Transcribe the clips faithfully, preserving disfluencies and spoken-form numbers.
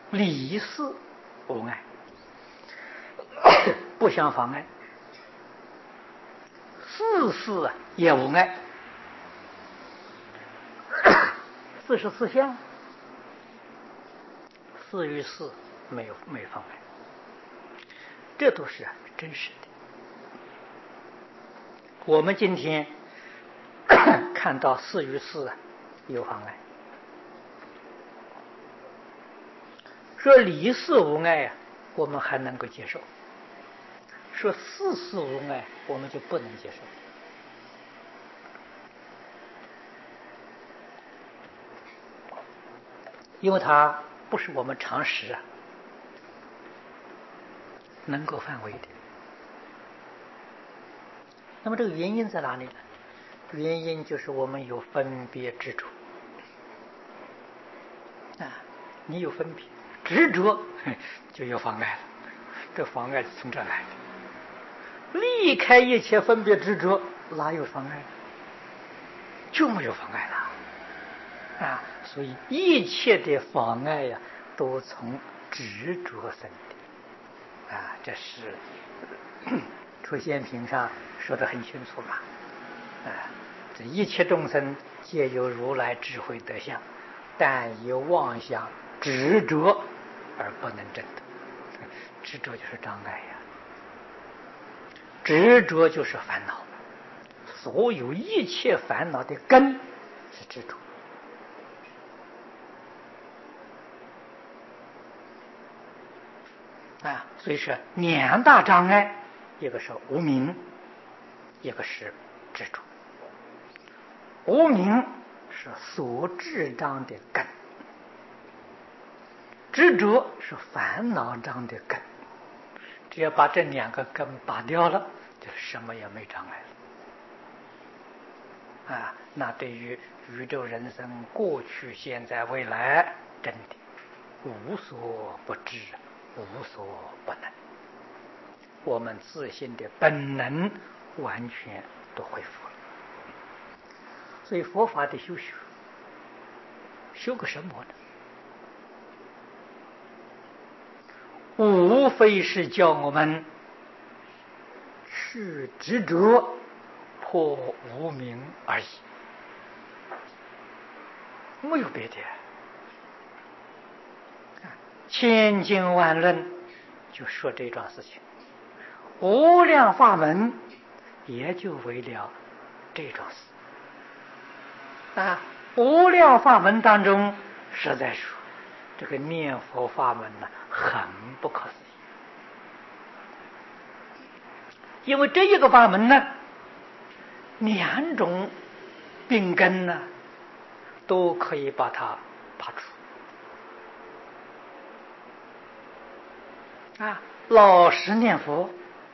理事无碍，不相妨碍；事事啊也无碍。四十四相，事与事没有没有妨碍，这都是真实的。我们今天看到事与事啊有妨碍，说理事无碍啊，我们还能够接受；说事事无碍，我们就不能接受。因为它不是我们常识啊能够范围的。那么这个原因在哪里呢？原因就是我们有分别执着啊，你有分别执着，就有妨碍了。这妨碍是从这来的。离开一切分别执着，哪有妨碍？就没有妨碍了啊！所以一切的妨碍呀、啊，都从执着生的啊！这是出现品上说得很清楚嘛啊！这一切众生皆有如来智慧德相，但以妄想执着而不能证得。执着就是障碍呀、啊，执着就是烦恼。所有一切烦恼的根是执着啊，所以说两大障碍，一个是无明，一个是执着。无明是所智障的根，执着是烦恼障的根。只要把这两个根拔掉了，就什么也没障碍了啊！那对于宇宙人生过去、现在、未来，真的无所不知，无所不能。我们自信的本能完全都恢复了。所以佛法的修学，修个什么呢？无非是叫我们去执着破无明而已，没有别的。千经万论就说这桩事情，无量法门也就为了这桩事啊。无量法门当中，实在说这个念佛法门呢，很不可思议。因为这一个法门呢，两种病根呢，都可以把它拔除啊。老实念佛，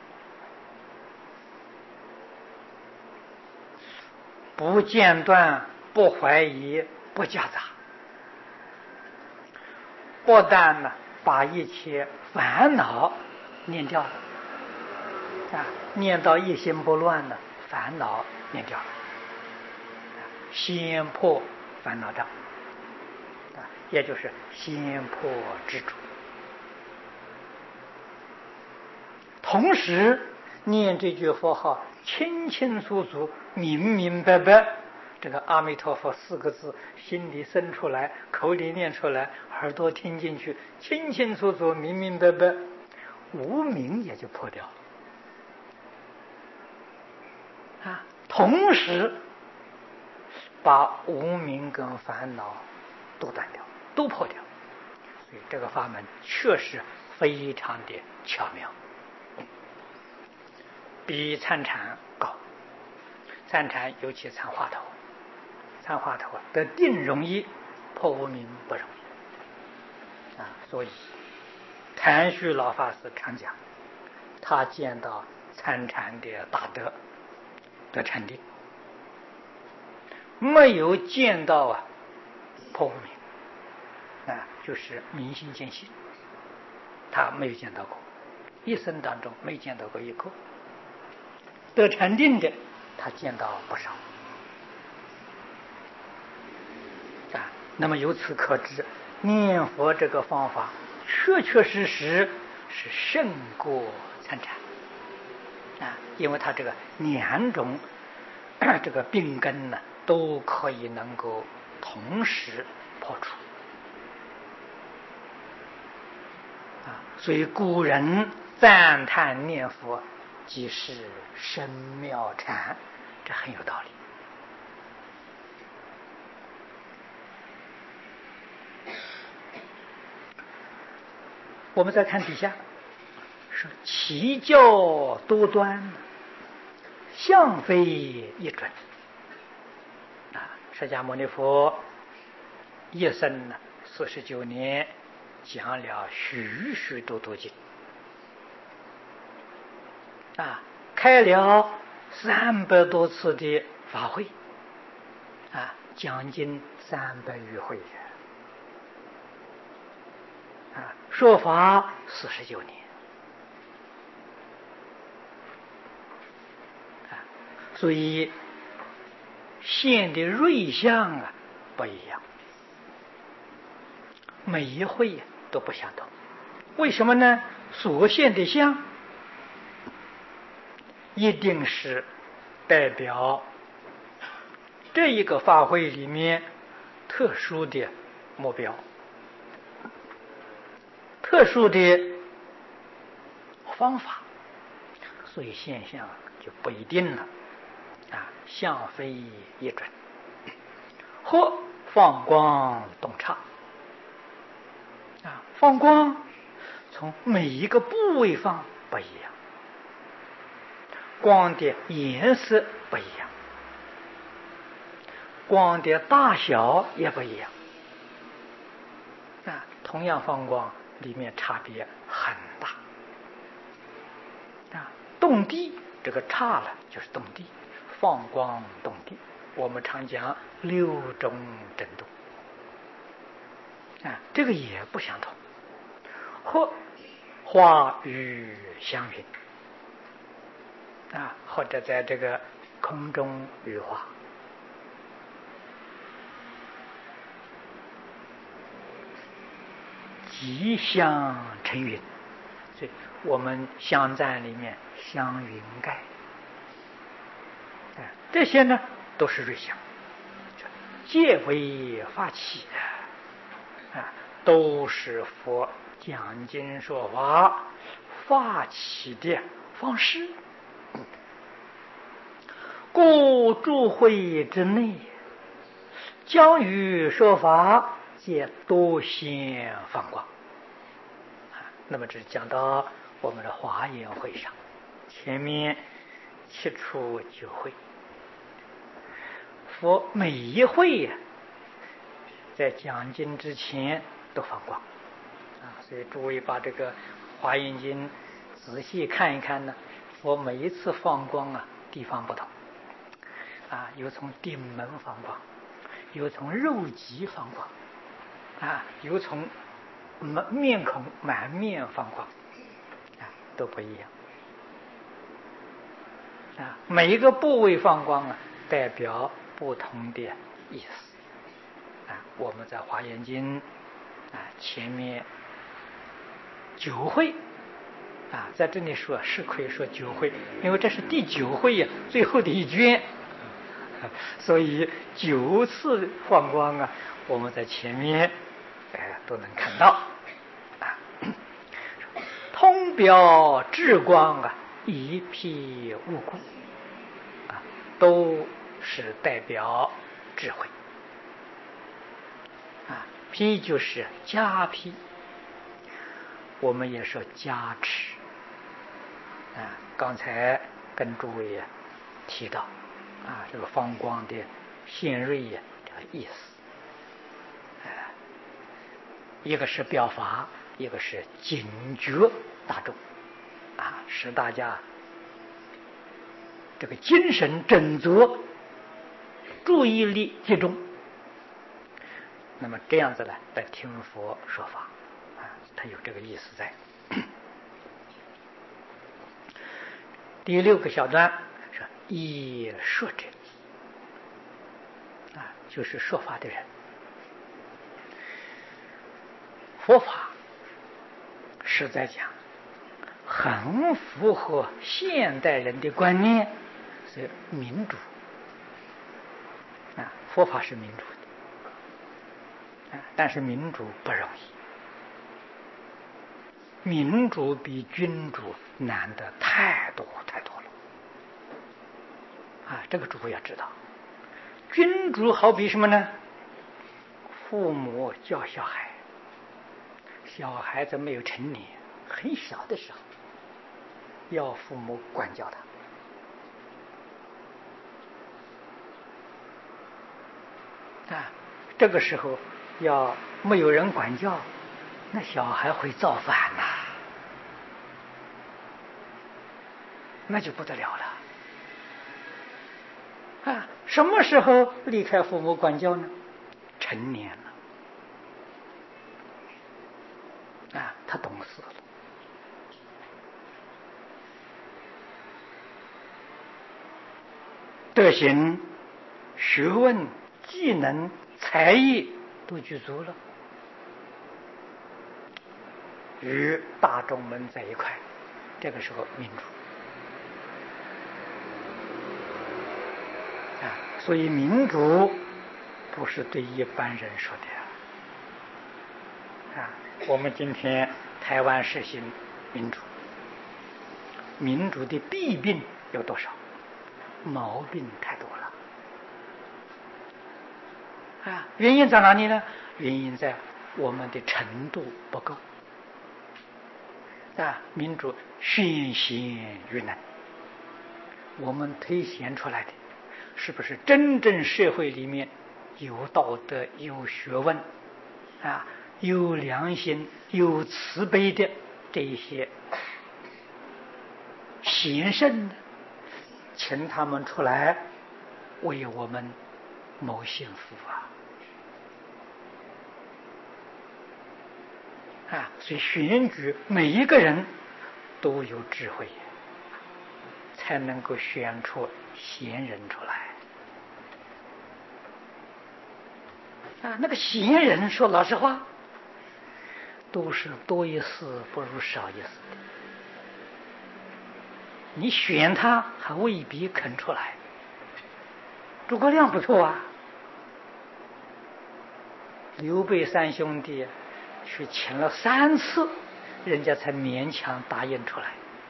不间断，不怀疑，不夹杂，不但呢把一切烦恼念掉了啊，念到一心不乱呢，烦恼念掉了，先破烦恼障啊，也就是先破执着。同时念这句佛号，清清楚楚、明明白白，这个阿弥陀佛四个字心里生出来，口里念出来，耳朵听进去，清清楚楚、明明白白，无明也就破掉了啊。同时把无明跟烦恼都断掉，都破掉。所以这个法门确实非常的巧妙，比参禅高。参禅尤其参话头，参话头得定容易，破无明不容易啊。所以谭旭老法师常讲，他见到参禅的大德得禅定，没有见到啊破无明啊，就是明心见性，他没有见到过，一生当中没见到过一个。得禅定的他见到不少啊。那么由此可知， 念佛这个方法确确实实是胜过参禅啊，因为它这个两种这个病根呢，都可以能够同时破除啊，所以古人赞叹念佛即是深妙禅，这很有道理。我们再看底下说，其教多端，相非一准啊。释迦牟尼佛一生呢四十九年，讲了许许多多经啊，开了三百多次的法会啊，将近三百余会啊，说法四十九年啊，所以现的瑞相啊不一样，每一会都不相同。为什么呢？所现的相一定是代表这一个法会里面特殊的目标，特殊的方法，所以现象就不一定了啊，相非一准，或放光洞畅啊，放光从每一个部位放不一样，光的颜色不一样，光的大小也不一样啊，同样放光里面差别很大啊。动地这个差了就是动地，放光动地，我们常讲六种震动啊，这个也不相同。或花雨相云啊，或者在这个空中雨花，吉祥成云，所以我们香赞里面香云盖，啊，这些呢都是瑞相，皆为法器啊，都是佛讲经说法发起的方式。故诸会之内，将于说法，皆多显放光。那么这是讲到我们的华严会上，前面七处九会，佛每一会呀，在讲经之前都放光啊，所以诸位把这个华严经仔细看一看呢，佛每一次放光啊，地方不同啊，有从顶门放光，有从肉脊放光啊，有从面孔满面放光啊，都不一样啊。每一个部位放光啊，代表不同的意思啊。我们在华严经啊前面九会啊，在这里说是可以说九会，因为这是第九会呀，最后的一卷，所以九次放光啊，我们在前面哎都能看到啊。通表智光啊，一辟无故啊，都是代表智慧啊。辟就是加辟，我们也说加持啊。刚才跟诸位啊提到啊，这个放光的显锐呀，这个意思，啊，一个是表法，一个是警觉大众啊，使大家这个精神振作，注意力集中，那么这样子呢，来听佛说法啊，它有这个意思在。第六个小段是以说者啊，就是说法的人。 佛法实在讲很符合现代人的观念，是民主啊，佛法是民主的啊，但是民主不容易，民主比君主难得太多太多了啊！这个诸位要知道，君主好比什么呢？父母教小孩，小孩子没有成年，很小的时候，要父母管教他啊，这个时候要没有人管教，那小孩会造反呐、啊，那就不得了了啊！什么时候离开父母管教呢？成年了啊，他懂事了。德行、学问、技能、才艺都具足了，与大众们在一块，这个时候民主啊，所以民主不是对一般人说的啊。我们今天台湾实行民主，民主的弊病有多少？毛病太多了啊！原因在哪里呢？原因在我们的程度不够啊！民主选贤与能，我们推选出来的是不是真正社会里面有道德、有学问啊、有良心、有慈悲的这一些贤圣呢？请他们出来为我们谋幸福啊！啊，所以选举每一个人都有智慧，才能够选出贤人出来啊！那个贤人说老实话，都是多一事不如少一事的。你选他还未必肯出来。诸葛亮不错啊，刘备三兄弟去请了三次，人家才勉强答应出来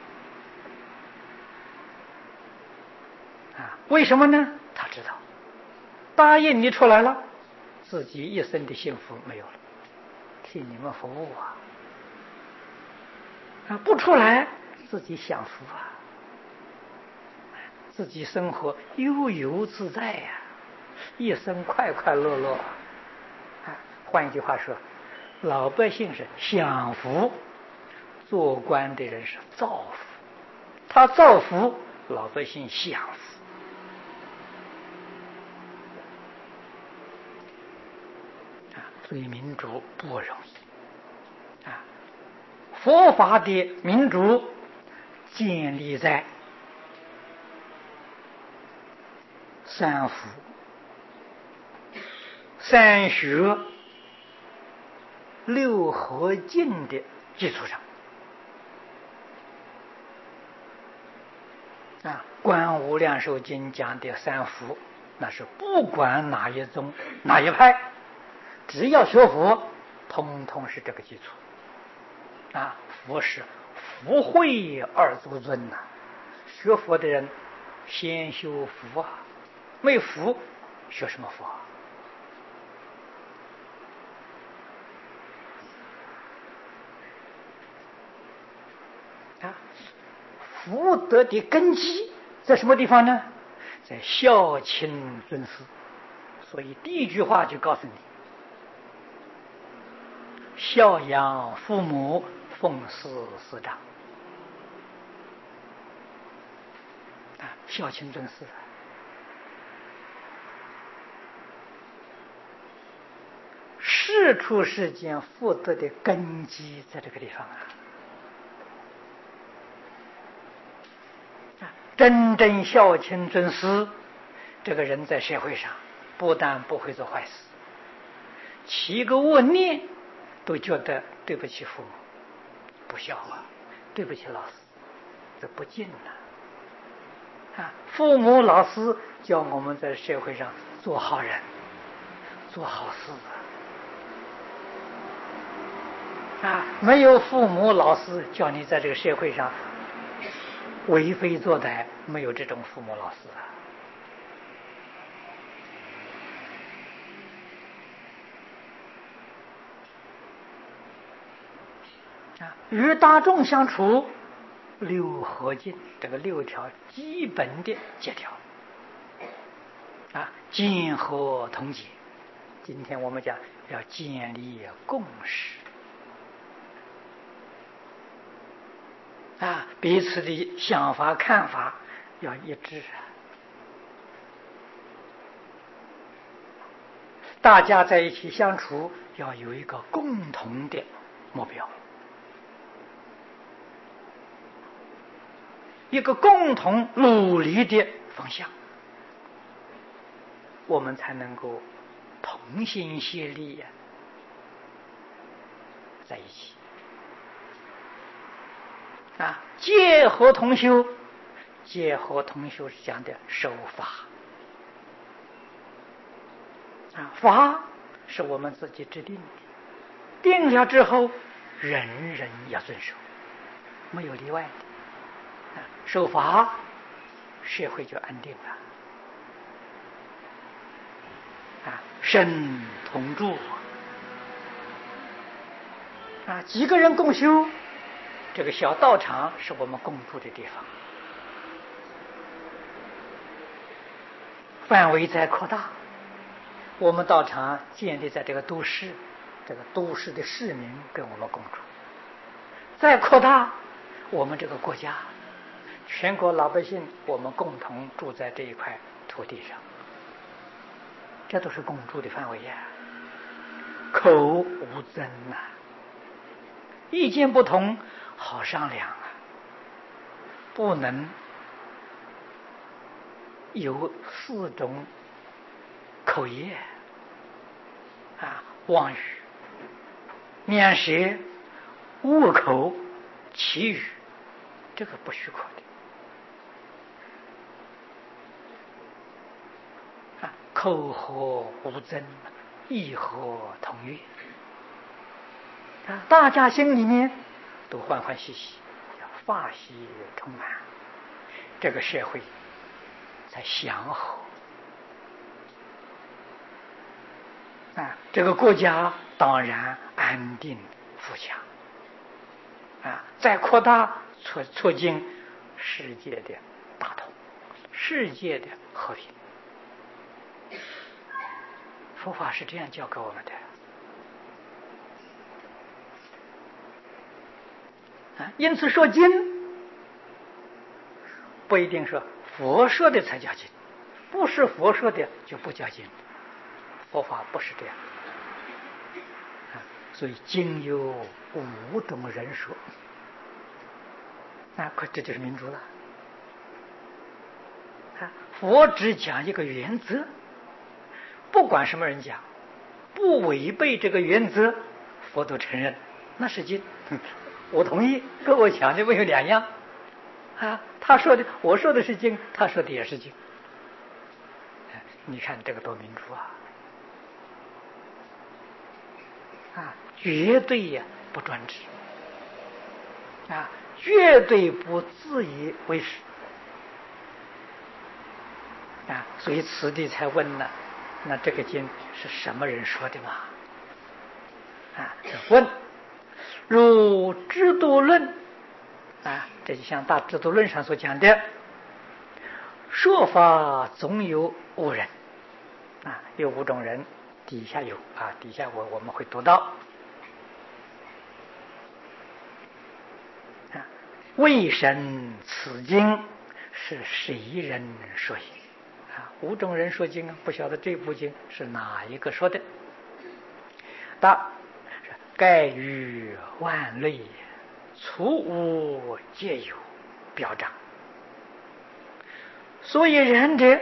啊！为什么呢？他知道答应你出来了，自己一生的幸福没有了，替你们服务啊！啊，不出来自己享福啊，自己生活悠游自在呀、啊，一生快快乐乐。啊，换一句话说，老百姓是享福，做官的人是造福。他造福，老百姓享福。啊，所以民主不容易。啊，佛法的民主建立在三福、三学、六合敬的基础上啊。观无量寿经讲的三福，那是不管哪一宗哪一派，只要学佛，通通是这个基础啊。佛是福慧二足尊呐、啊，学佛的人先修福啊，没福学什么佛啊？福德的根基在什么地方呢？在孝亲尊师。所以第一句话就告诉你，孝养父母，奉事师长啊，孝亲尊师。世出世间福德的根基在这个地方啊！真正孝亲尊师，这个人在社会上不但不会做坏事，起个恶念都觉得对不起父母，不孝啊，对不起老师，这不敬啊！啊，父母老师教我们在社会上做好人，做好事啊！没有父母老师叫你在这个社会上为非作歹，没有这种父母老师啊！啊，与大众相处，六合敬，这个六条基本的戒条啊，见和同解。今天我们讲要建立共识啊，彼此的想法看法要一致啊。大家在一起相处，要有一个共同的目标，一个共同努力的方向，我们才能够同心协力呀、啊，在一起啊，戒和同修，戒和同修是讲的守法啊，法是我们自己制定的，定了之后，人人要遵守，没有例外的。啊，守法，社会就安定了。啊，身同住啊，几个人共修，这个小道场是我们共住的地方，范围在扩大。我们道场建立在这个都市，这个都市的市民跟我们共住，再扩大，我们这个国家，全国老百姓，我们共同住在这一块土地上，这都是共住的范围呀、啊。口无争呐、啊，意见不同好商量啊，不能有四种口业啊，妄语、面舌、恶口、绮语，这个不许可的啊。口和无争，意和同悦啊，大家心里面都欢欢喜喜，法喜充满，这个社会才祥和啊，这个国家当然安定富强啊，再扩大促促进世界的大同，世界的和平。佛法是这样教给我们的啊，因此说经不一定说佛说的才叫经，不是佛说的就不叫经。佛法不是这样啊，所以经有五种人说，那可这就是民主了啊。佛只讲一个原则，不管什么人讲，不违背这个原则，佛都承认，那是经。我同意，跟我讲的没有两样啊。他说的，我说的是经，他说的也是经。你看这个多民主啊！啊，绝对呀不专制，啊，绝对不自以为是，啊，所以此地才问呢，那这个经是什么人说的嘛？啊，问如制度论，啊，这就像大制度论上所讲的，说法总有五人，啊，有五种人。底下有啊，底下我我们会读到啊，为神此经是谁人说也啊？五种人说经啊，不晓得这部经是哪一个说的。答：盖于万类，粗无皆有表彰。所以然者，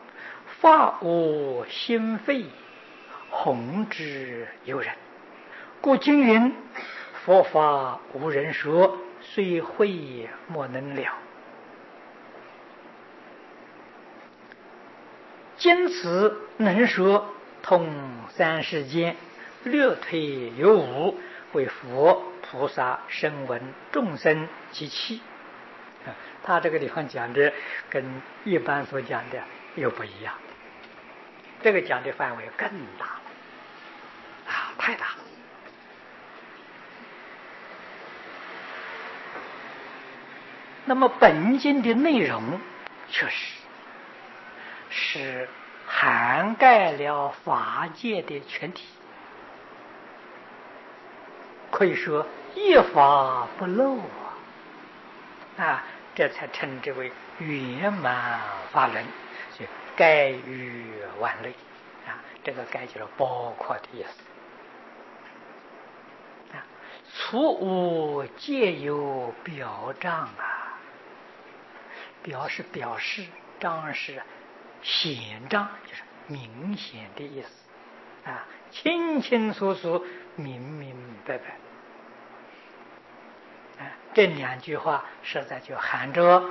发我心肺，弘之有人， 故经云：佛法无人说，虽会莫能了。今此能说，通三世间，略退有无，为佛菩萨声闻众生及器。他这个地方讲的跟一般所讲的又不一样，这个讲的范围更大了啊，太大了。那么本经的内容确实是涵盖了法界的全体，可以说一法不漏啊，啊，这才称之为圆满法轮，所以盖于万类啊，这个盖就是包括的意思啊。除无皆有表彰啊，表是表示，彰是显彰，就是明显的意思啊，清清楚楚，明明白白。这两句话实在就含着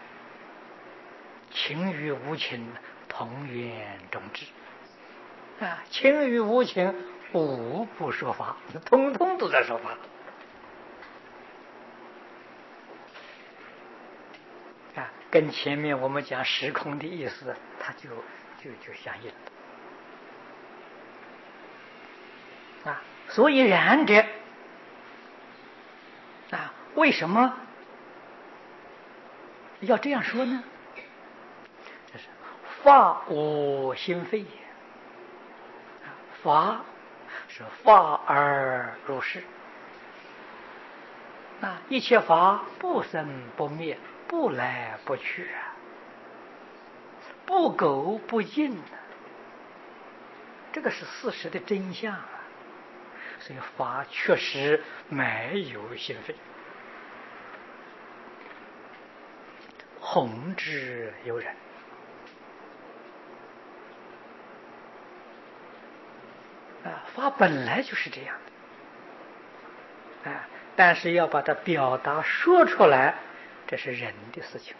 情与无情同源种智啊，情与无情无不说法，通通都在说法啊，跟前面我们讲时空的意思，它就就就相应了啊。所以然者啊，为什么要这样说呢？这是法无心非，法是法而如是啊，一切法不生不灭，不来不去，不垢不净，这个是事实的真相啊。所以法确实没有心非，弘之有人啊，法本来就是这样的啊，但是要把它表达说出来，这是人的事情。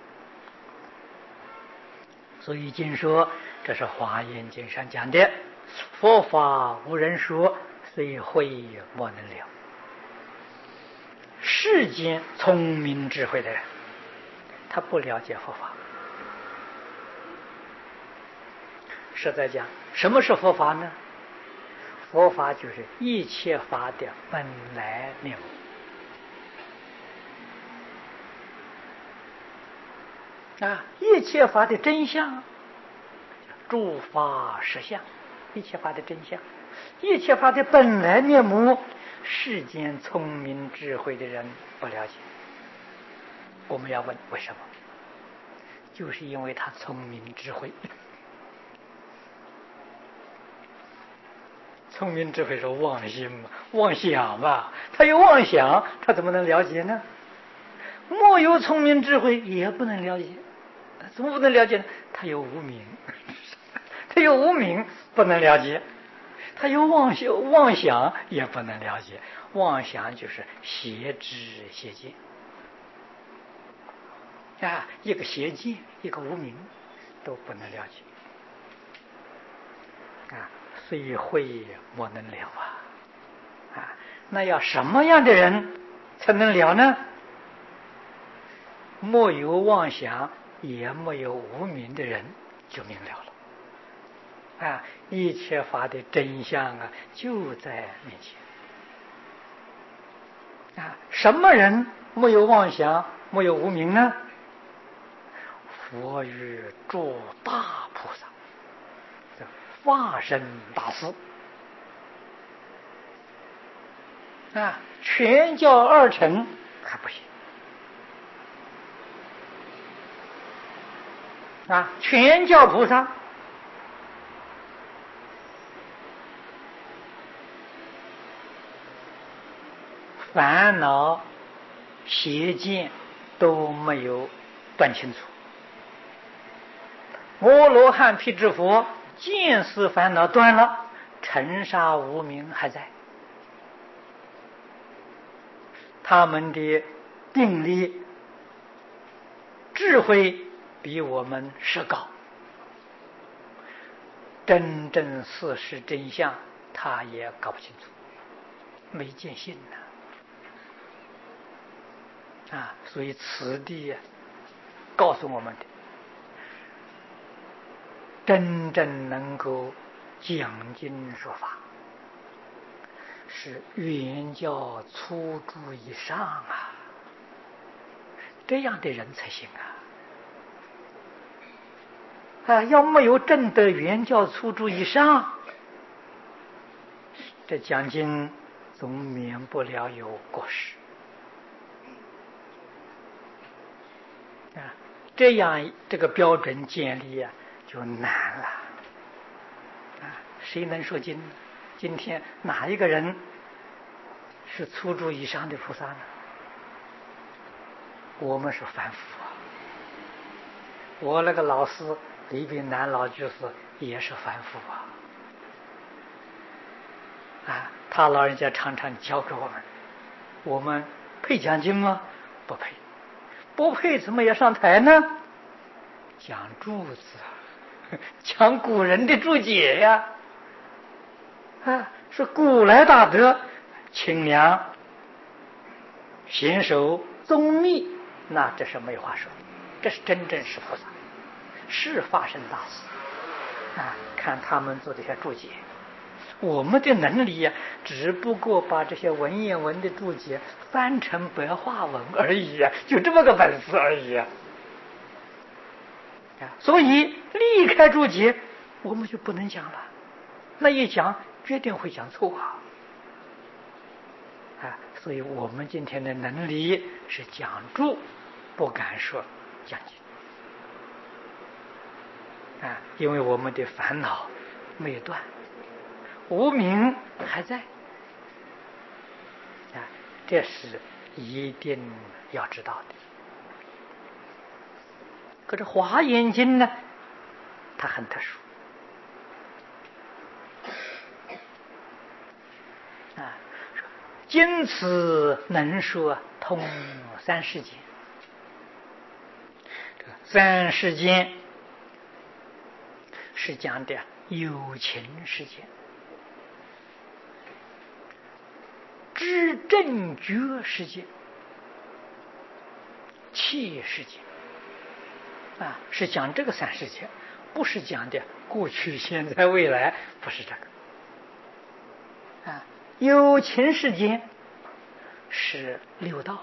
所以经说，这是华严经上讲的，佛法无人说，虽会莫能了。世间聪明智慧的人，他不了解佛法。实在讲，什么是佛法呢？佛法就是一切法的本来面目啊，一切法的真相，诸法实相，一切法的真相，一切法的本来面目，世间聪明智慧的人不了解。我们要问为什么？就是因为他聪明智慧。聪明智慧是妄心嘛，妄想嘛，他有妄想，他怎么能了解呢？没有聪明智慧也不能了解，怎么不能了解呢？他有无明，他有无明不能了解，他有妄想，妄想也不能了解。妄想就是邪知邪见啊，一个邪见，一个无明，都不能了解啊。虽会莫能了啊！啊，那要什么样的人才能了呢？没有妄想，也没有无明的人就明了了。啊，一切法的真相啊，就在面前。啊，什么人没有妄想，没有无明呢？佛与诸大菩萨。化身大士啊，全教二乘还不行啊，全教菩萨烦恼邪见都没有断清楚，阿罗汉辟支佛见思烦恼断了，尘沙无明还在他们的定力、智慧比我们是高，真正事实真相他也搞不清楚，没见信呢。啊，所以此地告诉我们的，真正能够讲经说法，是原教初住以上啊，这样的人才行啊！啊，要没有证得原教初住以上，这讲经总免不了有过失啊。这样这个标准建立啊，就难了啊！谁能说经？今天哪一个人是初住以上的菩萨呢？我们是凡夫啊。我那个老师李炳南老居士也是凡夫啊。啊，他老人家常常教给我们，我们配讲经吗？不配。不配怎么也上台呢？讲注子，讲古人的注解呀。啊，是古来大德，清凉、贤守、宗密，那这是没话说，这是真正是菩萨，是发生大事啊！看他们做这些注解，我们的能力呀、啊，只不过把这些文言文的注解翻成白话文而已啊，就这么个本事而已啊！啊，所以离开注解，我们就不能讲了，那一讲决定会讲错啊！啊，所以我们今天的能力是讲注，不敢说讲经啊，因为我们的烦恼没有断，无明还在啊，这是一定要知道的。可是《华严经》呢，它很特殊啊，经此能说通三世间。三世间是讲的有情世间，知正觉世界，切世界啊，是讲这个三世界，不是讲的过去、现在、未来，不是这个啊。有情世间是六道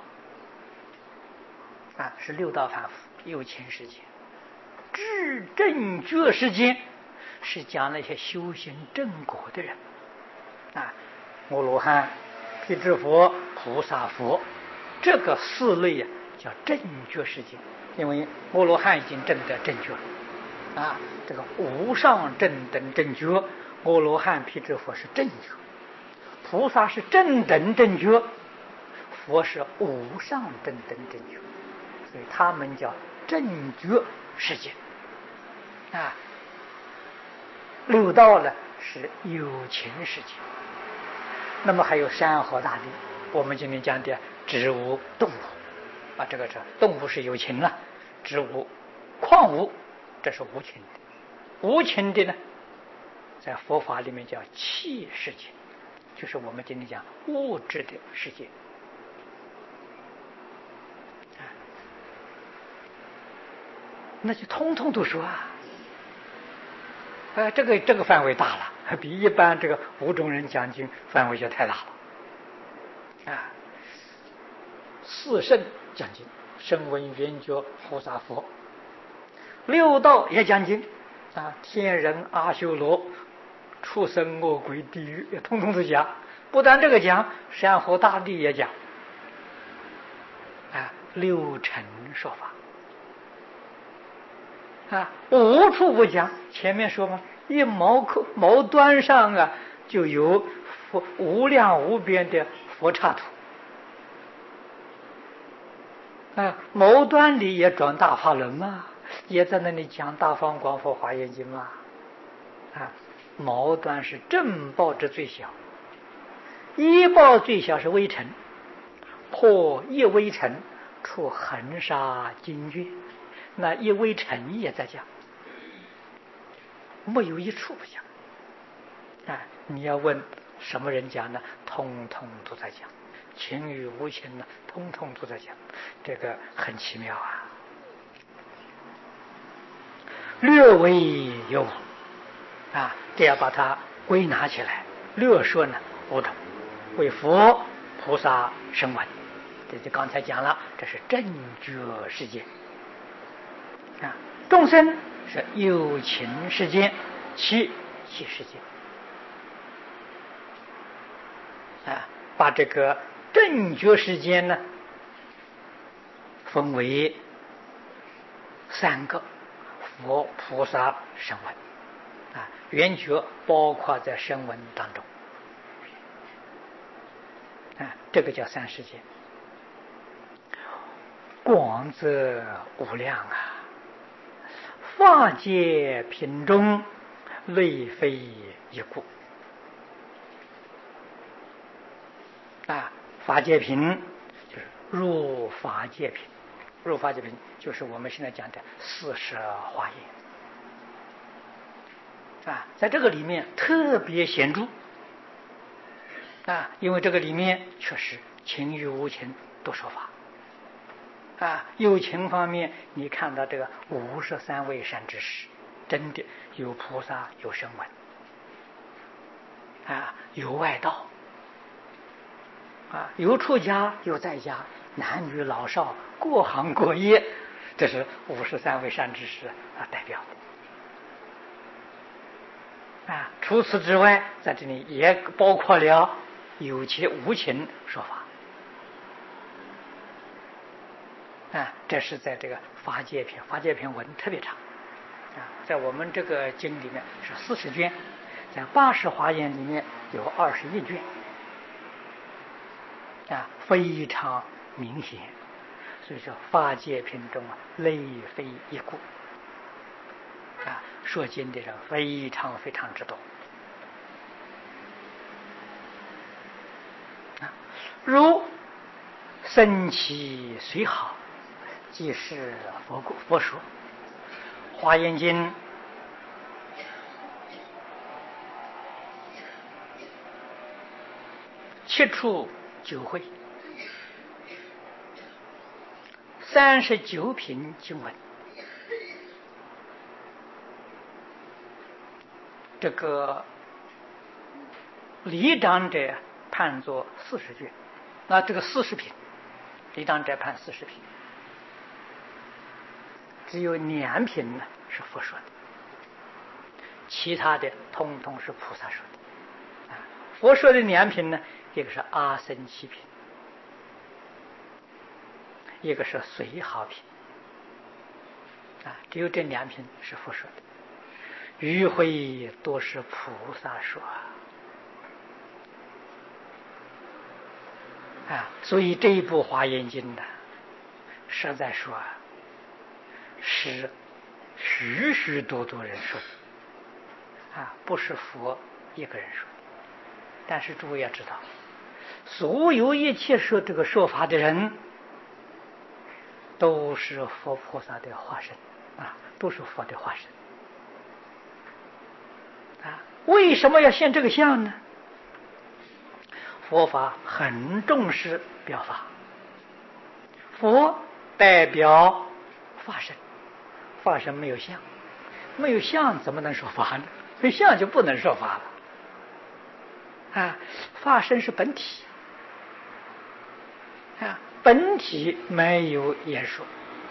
啊，是六道凡夫有情世间。知正觉世间是讲那些修行正果的人啊，阿罗汉、辟支佛、菩萨佛，这个四类啊叫正觉世间。因为阿罗汉已经证得正觉了啊，这个无上正等正觉，阿罗汉、辟支佛是正觉，菩萨是正等正觉，佛是无上正等正觉，所以他们叫正觉世界啊。六道呢是有情世界，那么还有山河大地，我们今天讲的植物、动物啊，这个是动物是有情了，植物、矿物这是无情的。无情的呢，在佛法里面叫气世界，就是我们今天讲物质的世界。那就通通都说啊，呃，这个这个范围大了，比一般这个五种人讲经范围就太大了啊。四圣讲经，声闻缘觉菩萨佛；六道也讲经啊，天人阿修罗、畜生恶鬼地狱也通通都讲。不但这个讲，山河大地也讲啊，六尘说法。啊，无处不讲。前面说嘛，一毛口毛端上啊，就有佛无量无边的佛刹土。啊，毛端里也转大法轮嘛，也在那里讲大方广佛华严经嘛。啊，毛端是正报之最小，一报最小是微尘， 破一微尘，出恒沙金月。那一微尘也在讲，没有一处不讲。啊，你要问什么人讲呢？通通都在讲，情与无情呢，通通都在讲，这个很奇妙啊。略为有啊，这要把它归纳起来。略说呢，五种，为佛菩萨声闻，这就刚才讲了，这是正觉世界啊。众生是有情世界，七七世界啊。把这个正觉世界呢分为三个，佛菩萨声闻啊，圆觉包括在声闻当中啊，这个叫三世界。广则无量啊，法界品中类非一故啊。法界品就是入法界品，入法界品就是我们现在讲的四十华严啊，在这个里面特别显著啊，因为这个里面确实情与无情都说法啊。有情方面，你看到这个五十三位善知识，真的有菩萨，有声闻啊，有外道啊，有出家，有在家，男女老少，各行各业，这是五十三位善知识啊代表的啊。除此之外，在这里也包括了有情无情说法啊。这是在这个法界品，法界品文特别长啊，在我们这个经里面是四十卷，在八十华严里面有二十一卷啊，非常明显。所以说法界品中啊，类非一故啊，说经的人非常非常之多啊。如生其虽好，即是佛故佛说。华严经七处九会，三十九品经文，这个理长者判作四十卷，那这个四十品，理长者判四十品，只有两品呢是佛说的，其他的通通是菩萨说的啊。佛说的两品呢，一个是阿僧祇品，一个是随好品啊，只有这两品是佛说的，余会多是菩萨说啊。所以这一部华严经呢，实在说啊，是许许多多人说的啊，不是佛一个人说的。但是诸位要知道，所有一切说这个说法的人，都是佛菩萨的化身啊，都是佛的化身啊。为什么要现这个相呢？佛法很重视表法，佛代表法身，法身没有相，没有相怎么能说法呢？没相就不能说法了啊。法身是本体啊，本体没有言说。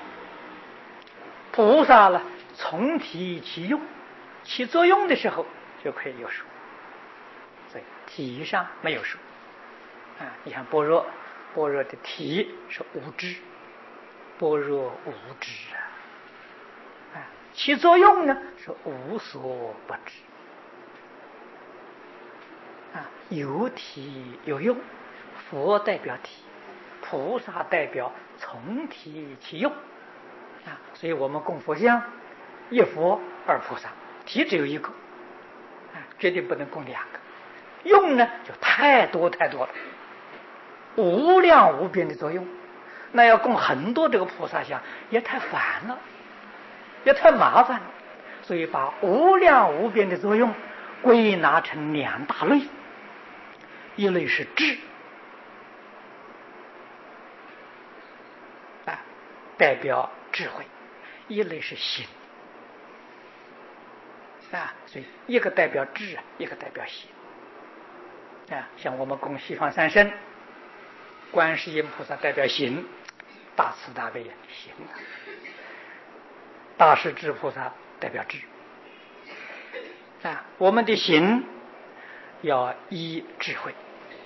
菩萨呢，从体起用，起作用的时候就可以有说，所以体上没有说啊。你看般若，般若的体是无知，般若无知啊，啊，起作用呢是无所不知啊，有体有用。佛代表体，菩萨代表从体起用啊。所以我们供佛像，一佛二菩萨，体只有一个啊，绝对不能供两个。用呢就太多太多了无量无边的作用，那要供很多这个菩萨像，也太烦了，也太麻烦了。所以把无量无边的作用归纳成两大类，一类是智啊，代表智慧；一类是行啊，所以一个代表智，一个代表行啊。像我们供西方三圣，观世音菩萨代表行，大慈大悲行；大势至菩萨代表智啊。我们的行要依智慧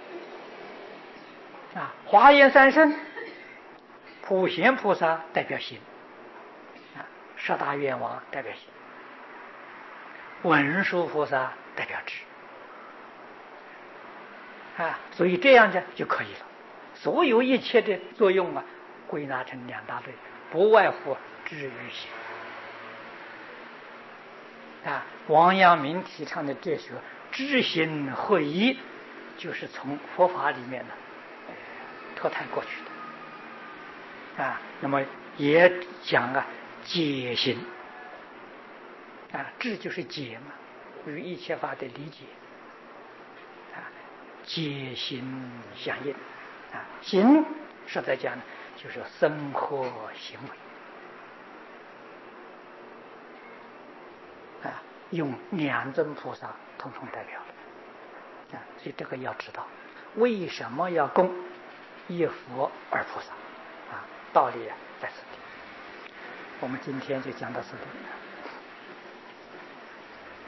啊。华严三圣，普贤菩萨代表行啊，十大愿王代表行，文殊菩萨代表智啊。所以这样子就可以了。所有一切的作用啊，归纳成两大类，不外乎智与行啊。王阳明提倡的哲学知行合一，就是从佛法里面呢脱胎过去的啊。那么也讲啊解行啊，智就是解嘛，与一切法的理解啊，解行相应啊。行实在讲就是生活行为啊，用两尊菩萨统统代表了啊。所以这个要知道为什么要供一佛二菩萨啊，道理在此地。我们今天就讲到此地。